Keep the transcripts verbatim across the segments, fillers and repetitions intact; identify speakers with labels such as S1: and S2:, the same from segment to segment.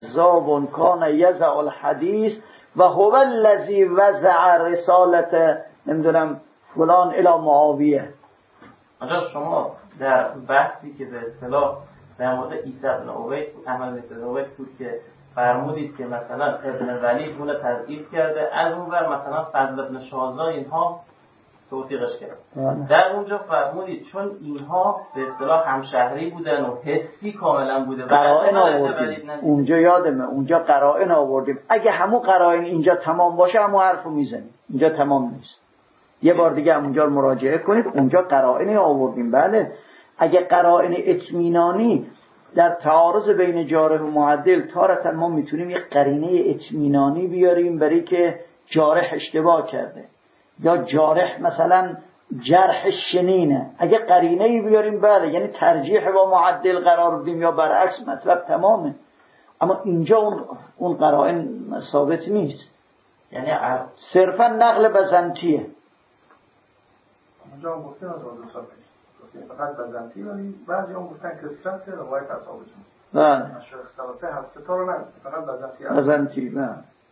S1: زاب کان یزع الحدیث و هو الذی وزع رسالت نمیدونم فلان الی معاویه.
S2: آنجا شما در بحثی که به اصطلاح در مورد عیسی بن عبید احمد بن عبید بود که فرمودید که مثلا ابن ولید اون تضعیف کرده، از اون ور مثلا فضل بن شاذان اینها توثیقش کرد. در اونجا فرمودید چون اینها به اصطلاح همشهری بودن و حسی کاملا بوده
S1: قرائن آوردیم اونجا، یادمه اونجا قرائن آوردیم. اگه همون قرائن اینجا تمام باشه همون حرفو میزنیم، اینجا تمام نیست. یه بار دیگه اونجا مراجعه کنید، اونجا قرائن آوردیم. بله اگه قرائن اطمینانی در تعارض بین جارح و معدل، تارة ما میتونیم یه قرینه اطمینانی بیاریم برای که جارح اشتباه کرده یا جارح مثلا جرح شنینه. اگه قرینه‌ای بیاریم بله، یعنی ترجیح با معدل قرار بدیم یا برعکس، مطلب تمامه. اما اینجا اون اون قرائن ثابت نیست، یعنی صرفا نقل بزنطیه.
S3: اونجا هم گفتن از اون دوستان نیست فقط بزنطی، ولی بعضی هم گفتن کسرت روایت اصحابشون.
S1: بله
S3: نشر اختلافه هفته تا رو نه فقط بزنطی
S1: بزنطی. بله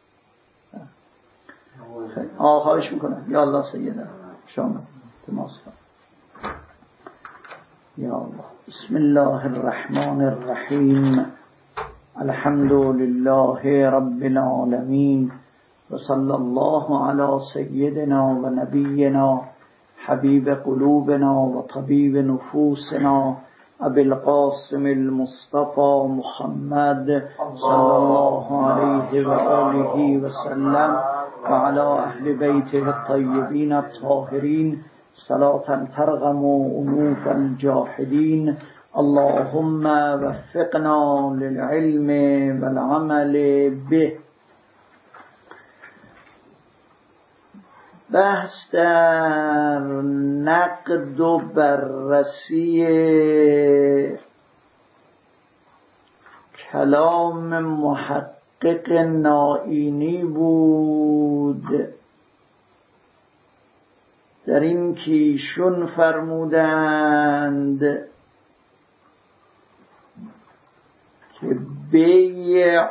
S1: آه خواهش میکنم. یا الله سیدنا شما تماس کن. یا الله. بسم الله الرحمن الرحیم. الحمد لله رب العالمین و صلی الله علی سیدنا و نبینا حبیب قلوبنا و طبیب نفوسنا ابی القاسم المصطفى محمد صلی الله علیه و آله و سلم و علی اهل بیته الطیبین الطاهرین صلاة ترغم انوف الجاحدین. اللهم وفقنا للعلم والعمل به. بحث در نقد و بررسی کلام محقق نائینی بود، در این که ایشون فرمودند که بیع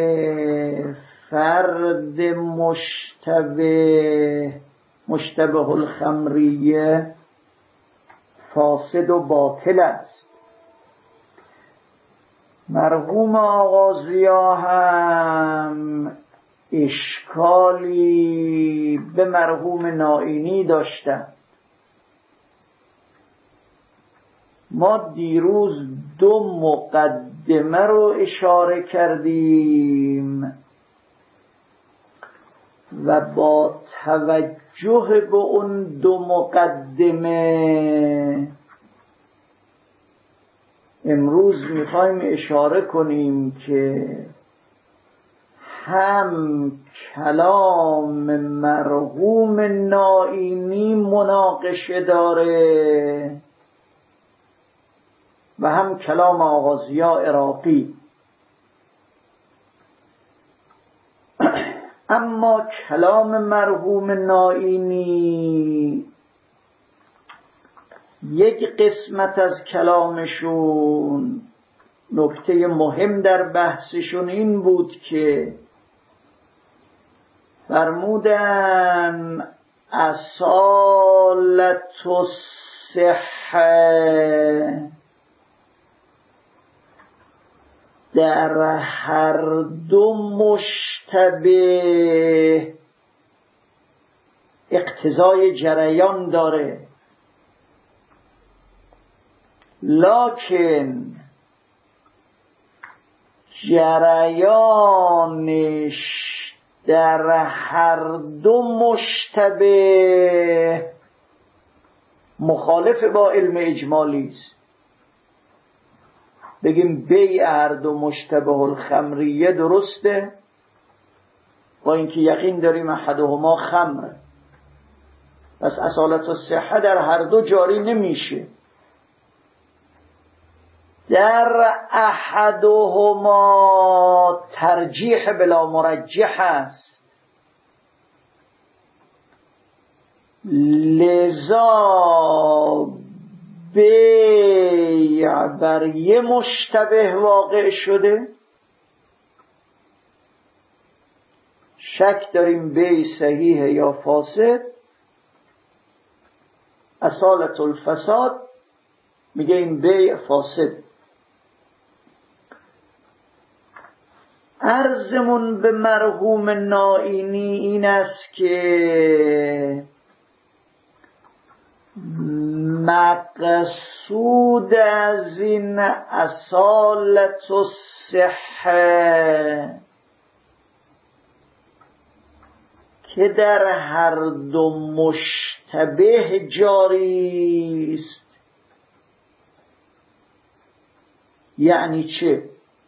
S1: فرد مشتبه مشتبه الخمریه فاسد و باطل است. مرحوم آغازیا هم اشکالی به مرحوم نائینی داشتن. ما دیروز دو مقدمه رو اشاره کردیم و با توجه به اون دو مقدمه امروز میخوایم اشاره کنیم که هم کلام مرحوم نائینی مناقشه داره و هم کلام آغازیا عراقی. اما کلام مرحوم نائینی یک قسمت از کلامشون نکته مهم در بحثشون این بود که فرمودن اصالت الصحه در هر دو مشتبه اقتضای جریان داره، لکن جریانش در هر دو مشتبه مخالف با علم اجمالی است. بگیم بیع هر دو مشتبه الخمریه درسته، با اینکه یقین داریم احدهما خمره، پس اصالت الصحه در هر دو جاری نمیشه. در احدهما ترجیح بلا مرجح است، لذا بیع بر یه مشتبه واقع شده شک داریم بی صحیح یا فاسد، اصالت الفساد میگه این بی فاسد. عرضمون به مرحوم نائینی این است که مقصود از این اصالت الصحه که در هر دو مشتبه جاری است. یعنی چه؟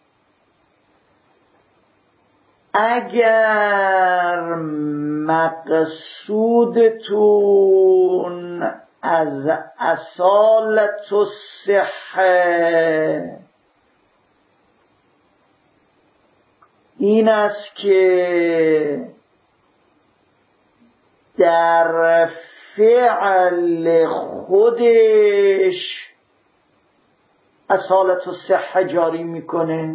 S1: اگر مقصودتون از اصالت الصحه این است که در فعل خودش اصالت الصحه جاری میکنه،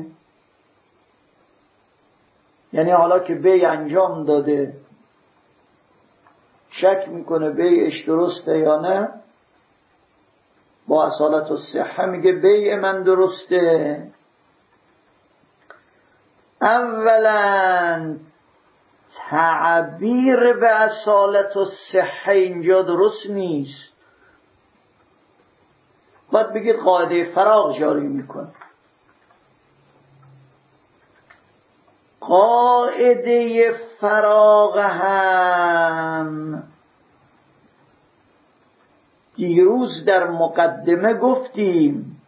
S1: یعنی حالا که بی انجام داده شک میکنه بیعش درسته یا نه، با اصالت الصحه میگه بیع من درسته. اولا تعبیر به اصالت الصحه اینجا درست نیست، باید بگید قاعده فراغ جاری میکنه. قاعده فراغ هم دیروز در مقدمه گفتیم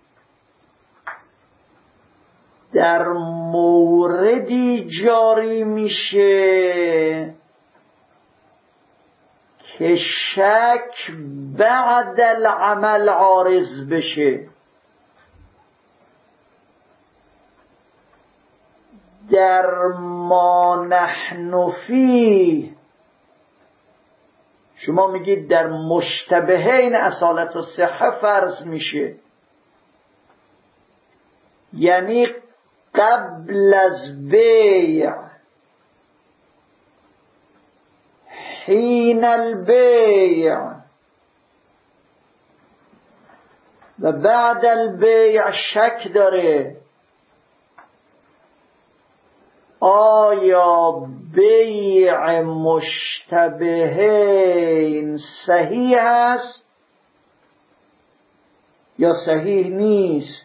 S1: در موردی جاری میشه که شک بعد العمل عارض بشه. در ما نحن فیه شما میگید در مشتبهین اصالت الصحه فرض میشه، یعنی قبل از بیع، حین البیع و بعد البیع شک داره آیا بیع مشتبهین صحیح است یا صحیح نیست.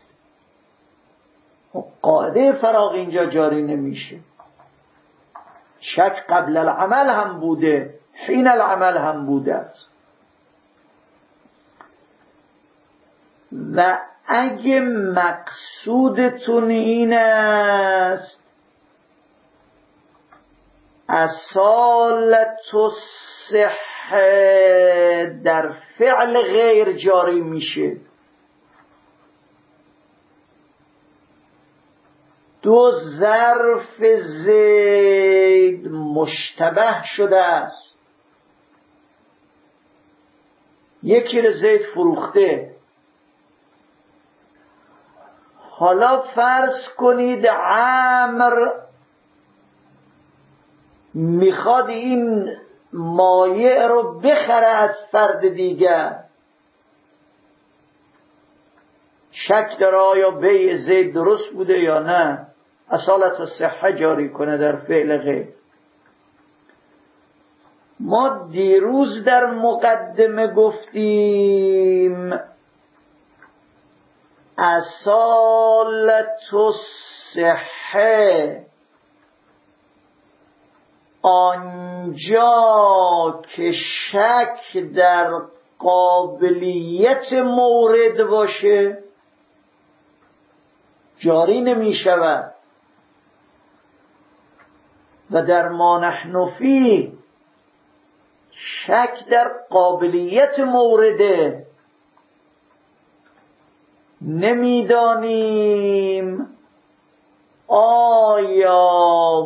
S1: قاعده فراغ اینجا جاری نمیشه. شک قبل العمل هم بوده، حین العمل هم بوده است. و اگه مقصودتون این است اصالت الصحه در فعل غیر جاری میشه، دو ظرف زید مشتبه شده است، یکی رو زید فروخته، حالا فرض کنید عمرو میخواد این مایع رو بخره از فرد دیگر، شک داره آیا بیع زید درست بوده یا نه، اصالت الصحه جاری کنه در فعل غیر. ما دیروز در مقدمه گفتیم اصالت الصحه آنجا که شک در قابلیت مورد باشه جاری نمی شود و در ما نحن فیه شک در قابلیت مورده، نمیدانیم آیا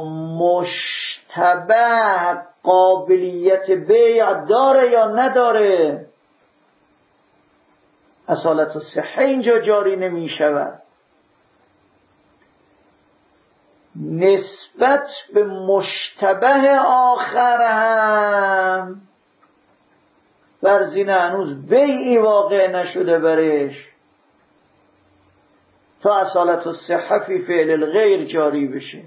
S1: مشتبه قابلیت بیع داره یا نداره، اصالت الصحه اینجا جاری نمی شود. نسبت به مشتبه آخر هم فرضین هنوز بیعی واقع نشده برش تا اصالت الصحه فی فعل الغیر جاری بشه.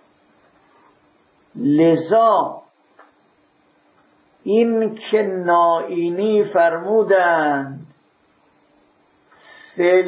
S1: لذا این که نائینی فرمودند فی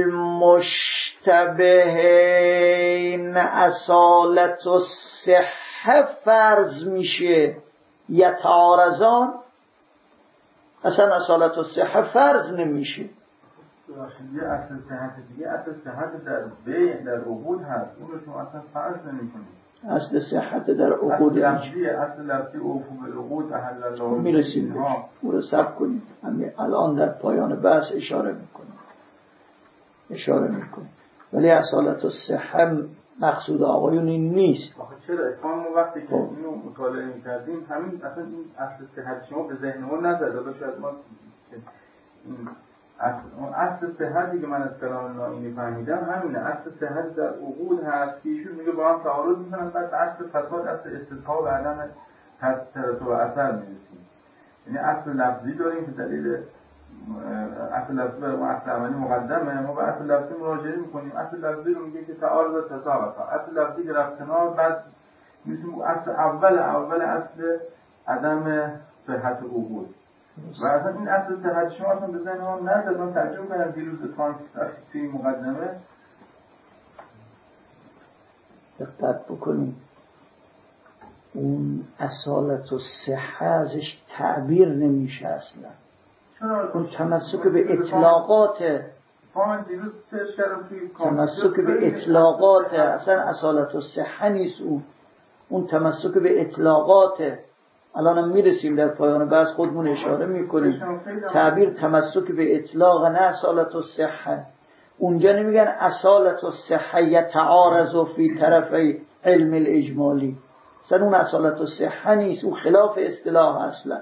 S1: المشتبهین اصالت الصحه فرض میشه یتعارضان، اصلا اصالت الصحه فرض نمیشه.
S4: یه اصل صحت دیگه، اصل صحت در بیع در عقود هست، اون رو شما اصلا فرض نمی‌کنید.
S1: اصل صحت در عقود
S4: لفظی اصل لفظی اوفو بالعقود احل الله
S1: میرسیم بهش، او رو ثبت کنیم. همین الان در پایان بحث اشاره میکنیم اشاره میکنیم ولی اصالت الصحه مقصود آقایون این نیست.
S4: آخه چرا افهام ما وقتی که اینو مطالعه می‌کردیم همین اصلا این اصل صحت شما به ذهن ما نزد، حالا شاید ما این اصل اون اصل صحتی که من از کلام نائینی فهمیدم همینه، اصل صحت در عقود هست که ایشون میگه با هم تعارض میکنن، بعد اصل فساد اصل استثبات و عدم ترتب اثر میرسیم. یعنی اصل لفظی داریم که دلیل اصل لفظی برای ما اصل عملی مقدمه، ما به اصل لفظی مراجعه میکنیم، اصل لفظی رو میگه که تعارض و تساوت، اصل لفظی که رفت کنار، بعد میگیم اصل اول اول اصل عدم صحت عقود. و اصلا این اصل صحت شما اصلا به ذهن ما نزد. من تعجب کردم دیروز اتفاقا توی مقدمه
S1: دقت بکنیم اون اصالت و صحه ازش تعبیر نمیشه اصلا. اون تمسک به اطلاقات تمسک به اطلاقات اصلا اصالت و صحه نیست. اون اون تمسک به اطلاقات. الان هم میرسیم در پایان بحث خودمون اشاره میکنیم تعبیر تمسک به اطلاق نه اصالت الصحه. اونجا نمیگن اصالت الصحه یتعارض فی طرفی علم الاجمالی، اصلا اون اصالت الصحه نیست، اون خلاف اصطلاح اصلا.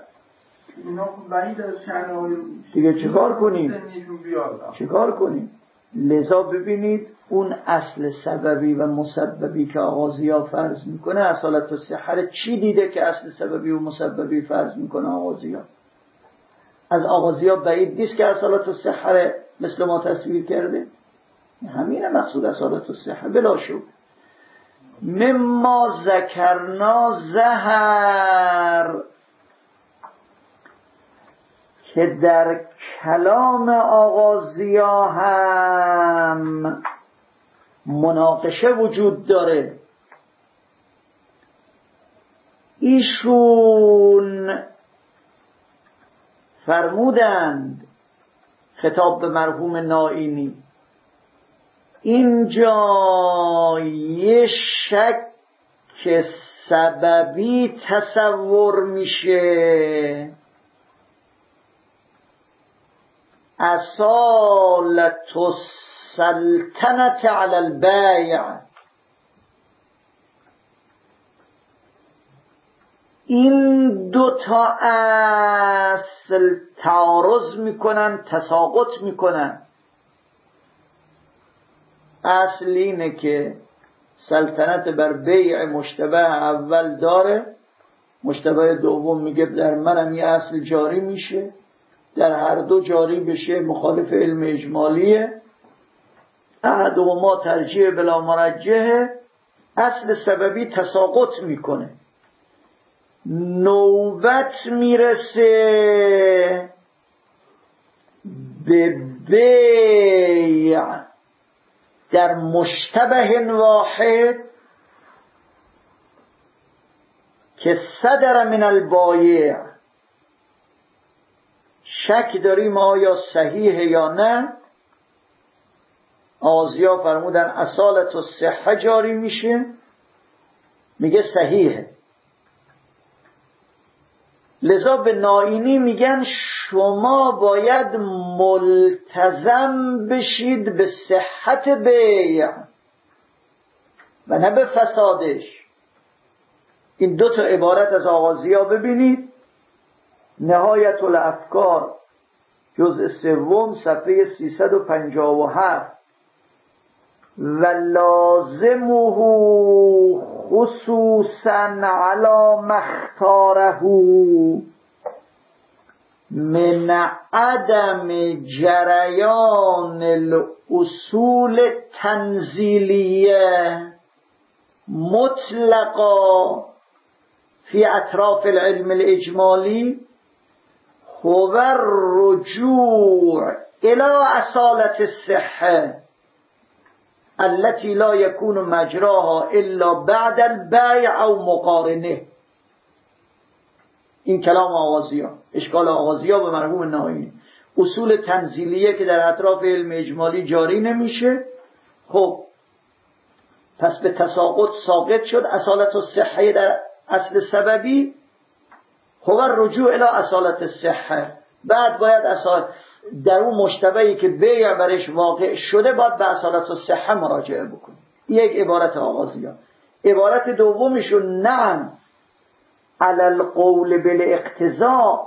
S1: دیگه چیکار کنیم چیکار کنیم لذا ببینید اون اصل سببی و مسببی که آغازی‌ها فرض میکنه اصالت الصحه چی دیده که اصل سببی و مسببی فرض میکنه آغازی‌ها؟ از آغازی‌ها بعید نیست که اصالت الصحه مثل ما تصویر کرده. همینه مقصود اصالت الصحه بلا شک. مما ذکرنا ظهر که در کلام آغازی‌ها هم مناقشه وجود داره. ایشون فرمودند خطاب به مرحوم نائینی اینجا یه شک سببی تصور میشه، اصالت السلطنة علی البیع. این دو تا اصل تعارض میکنن، تساقط میکنن. اصل اینه که سلطنت بر بیع مشتبه اول داره، مشتبه دوم میگه در منم یه اصل جاری میشه، در هر دو جاری بشه مخالف علم اجمالیه، احدهما ترجیح بلا مرجحه، اصل سببی تساقط میکنه. نوبت میرسه به بیع در مشتبه واحد که صدر من البایع، شک داریم آیا صحیح یا نه. آغازی‌ها فرمودن اصالت الصحه جاری میشه، میگه صحیحه. لذا به نائینی میگن شما باید ملتزم بشید به صحت بیع و نه به فسادش. این دو تا عبارت از آغازی‌ها ببینید، نهایت الافکار جزء سوم صفحه سیصد و پنجاه و هفت. و لازمه خصوصا علی مختاره من عدم جریان الاصول تنزیلیه مطلقا فی اطراف العلم الاجمالی هو الرجوع الى اصالة الصحة التي لا يكون مجراها الا بعد البيع او مقارنه. این کلام آغازی ها، اشکال آغازی ها به مرحوم نهایی، اصول تنزیلیه که در اطراف علم اجمالی جاری نمیشه، خب پس به تساقط ساقط شد اصالت الصحه در اصل سببی، هو رجوع الی اصالت الصحه. بعد باید اصال در اون مشتبهی که بیع برش واقع شده باید به اصالت الصحه مراجعه بکنیم. یک عبارت آغازی ها. عبارت دومیشون نعم على القول بالاقتضاء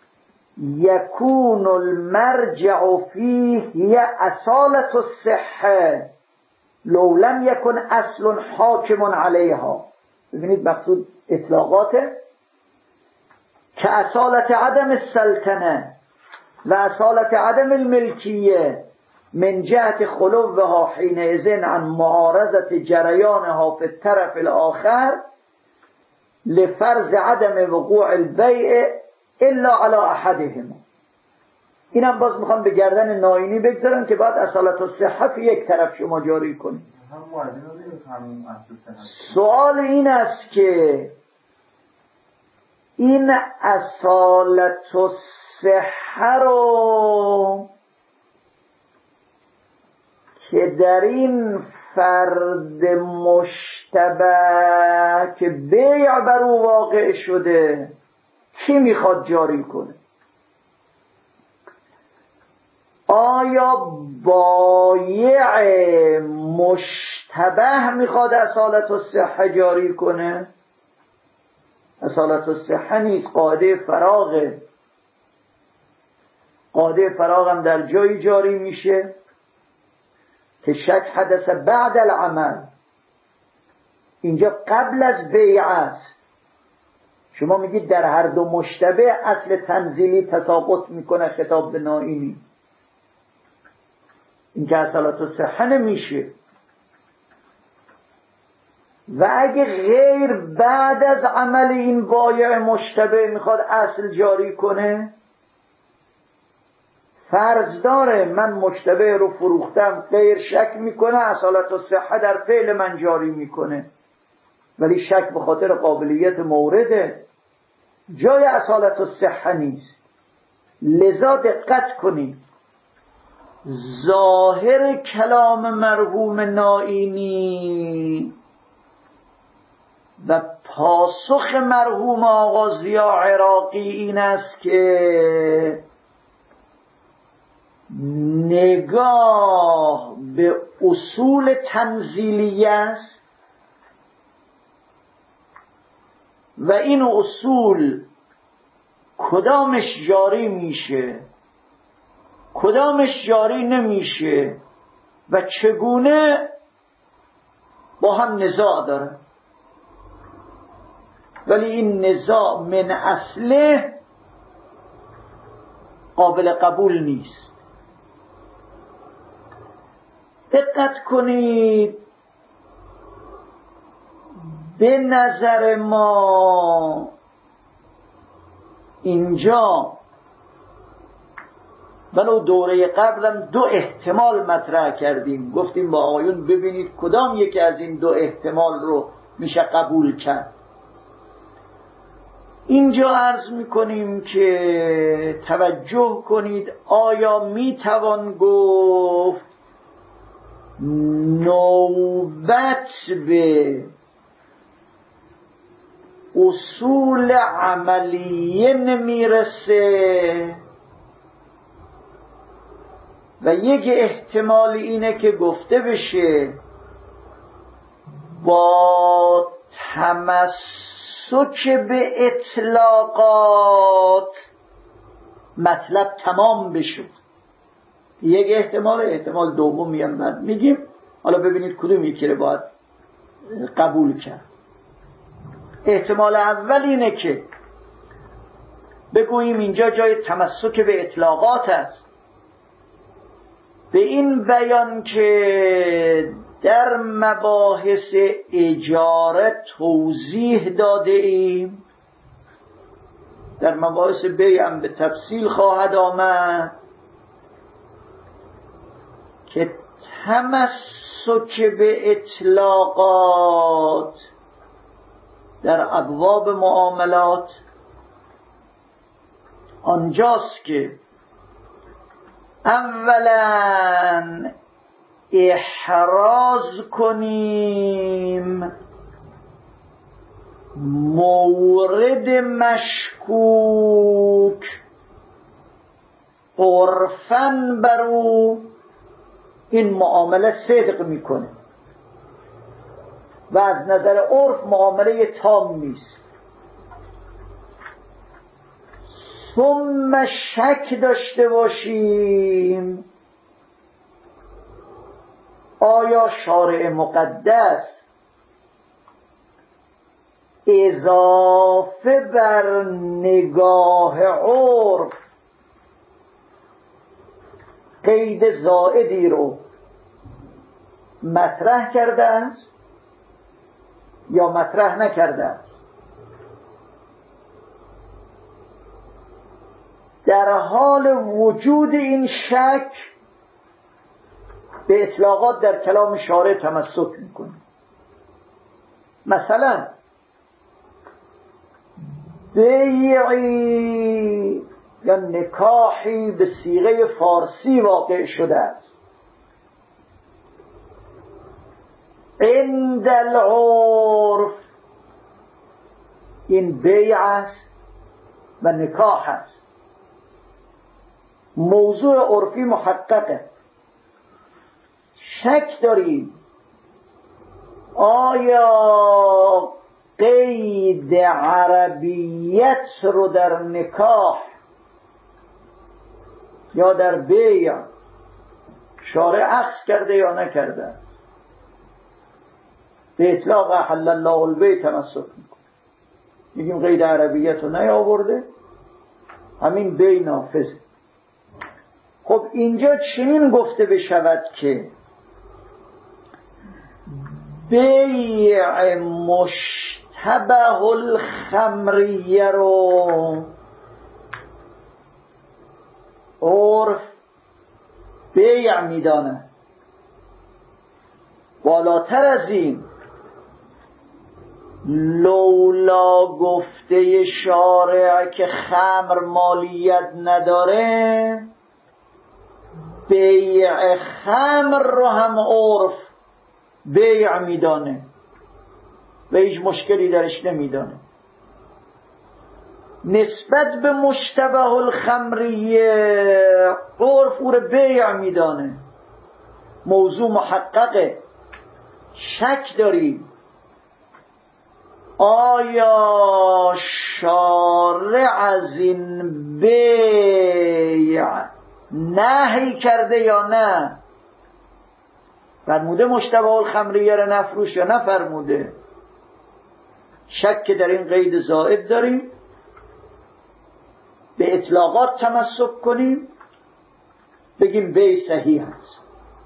S1: يكون المرجع فيه هي اصالة الصحة لو لم يكن اصل حاکم علیها. ببینید مقصود اطلاقاته که اصالت عدم السلطنه و اصالت عدم الملکیه من جهت خلوها حینئذ عن معارضة جریانها في الطرف الاخر لفرض عدم وقوع البیع الا علی احدهما. اینم باز میخوام به گردن ناینی بگذارم که بعد اصالت الصحه فی یک طرف شما جاری کنید. سوال این است که این اصالت الصحه رو که در این فرد مشتبه که بیع بر او واقع شده کی میخواد جاری کنه؟ آیا بایع مشتبه میخواد اصالت الصحه جاری کنه؟ اصالت الصحه نیست، قاعده فراغه. قاعده فراغ هم در جایی جاری میشه که شک حدث بعد العمل، اینجا قبل از بیع است. شما میگید در هر دو مشتبه اصل تنزیلی تساقط میکنه، خطاب به نائینی، این که اصالت الصحه نمیشه. و اگه غیر بعد از عمل این بایع مشتبه میخواد اصل جاری کنه، فرض داره من مشتبه رو فروختم، غیر شک میکنه اصالت الصحه در فعل من جاری میکنه، ولی شک به خاطر قابلیت مورده، جای اصالت الصحه نیست. لذا دقت کنید ظاهر کلام مرحوم نائینی و پاسخ مرحوم آقا ضیا عراقی این است که نگاه به اصول تنزیلیه است و این اصول کدامش جاری میشه کدامش جاری نمیشه و چگونه با هم نزاع داره، ولی این نزاع من اصله قابل قبول نیست. دقت کنید، به نظر ما اینجا ولو دوره قبلم دو احتمال مطرح کردیم، گفتیم با آقایون ببینید کدام یکی از این دو احتمال رو میشه قبول کرد. اینجا عرض میکنیم که توجه کنید، آیا میتوان گفت نوبت به اصول عملیه نمیرسه؟ و یک احتمال اینه که گفته بشه با تمسک به اطلاقات مطلب تمام بشد. یک احتمال. احتمال دومی هم بعد میگیم حالا ببینید کدوم یکی رو باید قبول کرد. احتمال اول اینه که بگوییم اینجا جای تمسک به اطلاقات است، به این بیان که در مباحث اجاره توضیح داده ایم، در مباحث بیع هم به تفصیل خواهد آمد که تمسک به اطلاقات در ابواب معاملات آنجاست که اولا احراز کنیم مورد مشکوک عرفاً بر او این معامله صدق میکنه و از نظر عرف معامله تام نیست. ثم شک داشته باشیم آیا شارع مقدس اضافه بر نگاه عرف قید زائدی رو مطرح کرده است یا مطرح نکرده است. در حال وجود این شک به اطلاقات در کلام شارع تمسک میکنه. مثلا بیعی یا نکاحی به صیغه فارسی واقع شده است، عند العرف این بیع است و نکاح است، موضوع عرفی محققه. شک داریم آیا قید عربیت رو در نکاح یا در بیع شارع اخذ کرده یا نکرده. به اطلاق احل الله البیع تمسک میکنه، میگیم قید عربیت رو نیاورده، همین بیع نافذه. خب اینجا چنین گفته بشود که بیع مشتبه الخمریه رو عرف بیع میدانه. بالاتر از این لولا گفته شارع که خمر مالیت نداره، بیع خمر رو هم عرف بیع میدانه و هیچ مشکلی درش نمیدانه. نسبت به مشتبه الخمریه عرف او رو بیع میدانه، موضوع محققه. شک داریم آیا شارع از این بیع نهی کرده یا نه، فرموده مشتبه الخمریه رو نفروش یا نفرموده. شک در این قید زائد داریم، به اطلاقات تمسک کنیم، بگیم بیع صحیح است.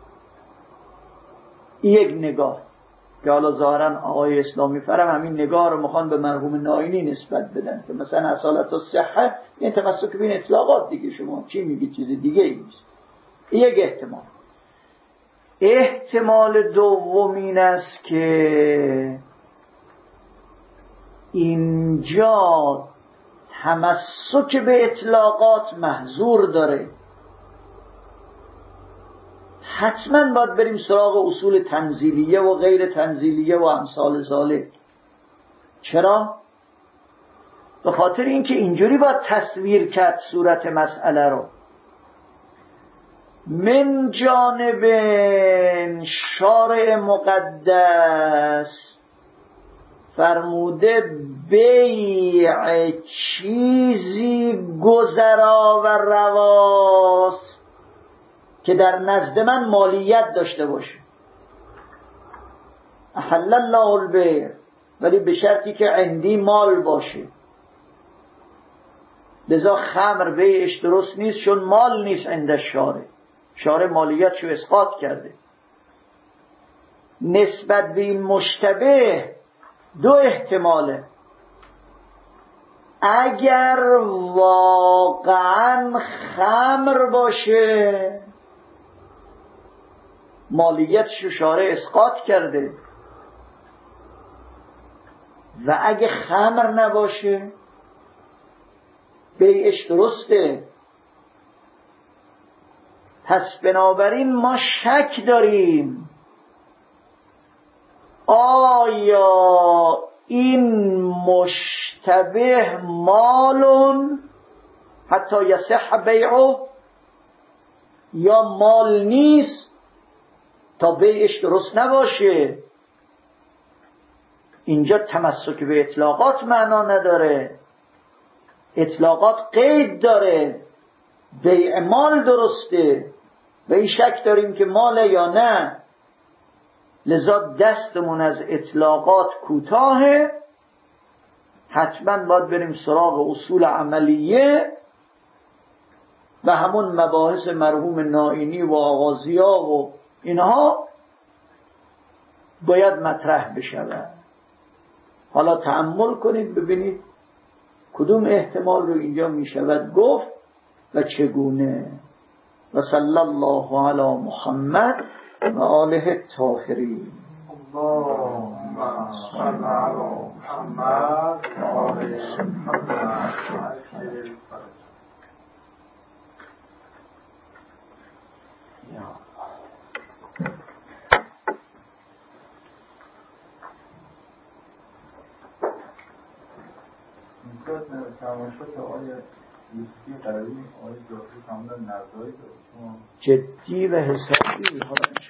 S1: یک نگاه که حالا ظاهرا آقای اسلامی فرم همین نگاه رو میخوان به مرحوم نائینی نسبت بدن که مثلا اصالت الصحه این تمسک به این اطلاقات دیگه، شما چی میگی چیز دیگه ای نیست. یک احتمال. احتمال دوم این است که اینجا تمسک به اطلاقات محظور داره، حتما باید بریم سراغ اصول تنزیلیه و غیر تنزیلیه و امثال ذالک. چرا؟ به خاطر اینکه اینجوری باید تصویر کرد صورت مسئله رو. من جانب شارع مقدس فرموده بیع چیزی گذرا و رواست که در نزد من مالیت داشته باشه. احل الله البیع، ولی به شرطی که عندی مال باشه. لذا خمر بیعش درست نیست چون مال نیست عند شارع. شارع مالیتشو اسقاط کرده. نسبت به این مشتبه دو احتماله. اگر واقعا خمر باشه مالیتشو شارع اسقاط کرده، و اگه خمر نباشه بیعش درسته. پس بنابراین ما شک داریم آیا این مشتبه مالون حتی یصح بیعه یا مال نیست تا بیعش درست نباشه. اینجا تمسک به اطلاقات معنا نداره، اطلاقات قید داره. بیع مال درسته و این شک داریم که ماله یا نه، لذا دستمون از اطلاقات کوتاهه، حتما باید بریم سراغ اصول عملیه و همون مباحث مرحوم نائینی و آغازیا و اینها باید مطرح بشود. حالا تأمل کنید ببینید کدوم احتمال رو اینجا می شود گفت و چگونه. و صلی الله علی محمد و آله الطاهرین.
S3: اللهم صل علی محمد و آل محمد.
S4: تماشا آیا یوسفی قراری آیا جاهی کاملا نظایی داره
S1: جدی و حسابی.